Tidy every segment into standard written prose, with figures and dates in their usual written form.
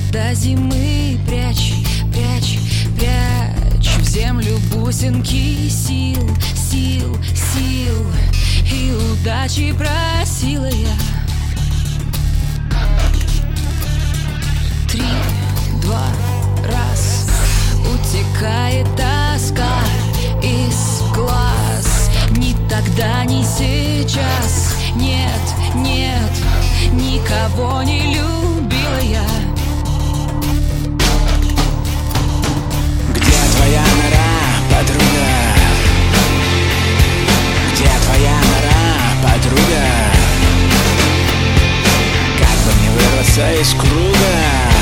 до зимы прячь, прячь, прячь в землю бусинки сил, сил, сил. И удачи просила я. 3, 2, раз. Утекает тоска из глаз. Ни тогда, ни сейчас. Нет, нет, никого не любила я. Где твоя нора, подруга? Где твоя нора, подруга? Как бы мне вырваться из круга?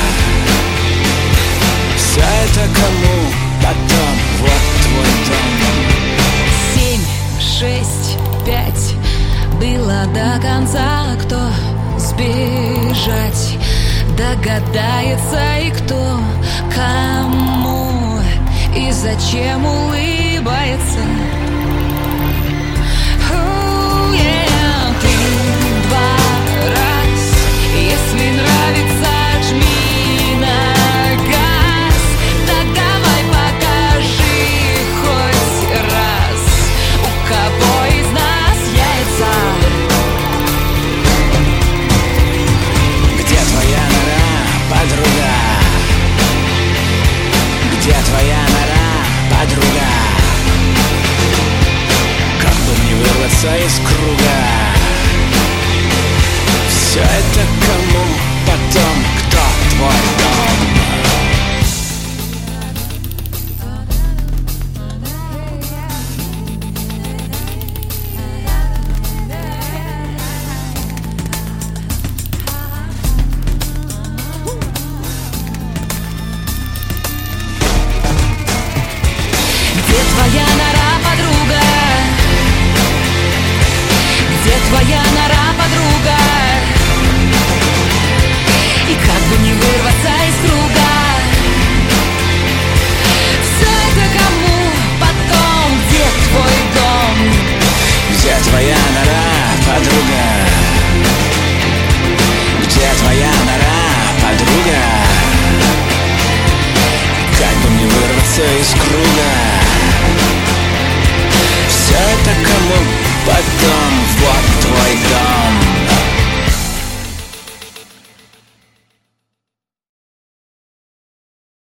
Все это кому потом? Вот твой дом. 7, 6, 5. Было до конца, кто сбежать догадается, и кто кому и зачем улыбается. 3, 2, раз. Если нравится, жми на газ. Так давай покажи хоть раз, у кого из нас яйца. Где твоя нора, подруга? Где твоя нора, подруга? Как бы мне вырваться из круга? Все это кому потом? Кто твой дом? Где твоя нора, подруга? Где твоя нора, подруга? И как бы не вырваться из круга. Все это кому потом? Где твой дом? Где твоя нора, подруга? Где твоя нора, подруга? Как бы мне вырваться из круга?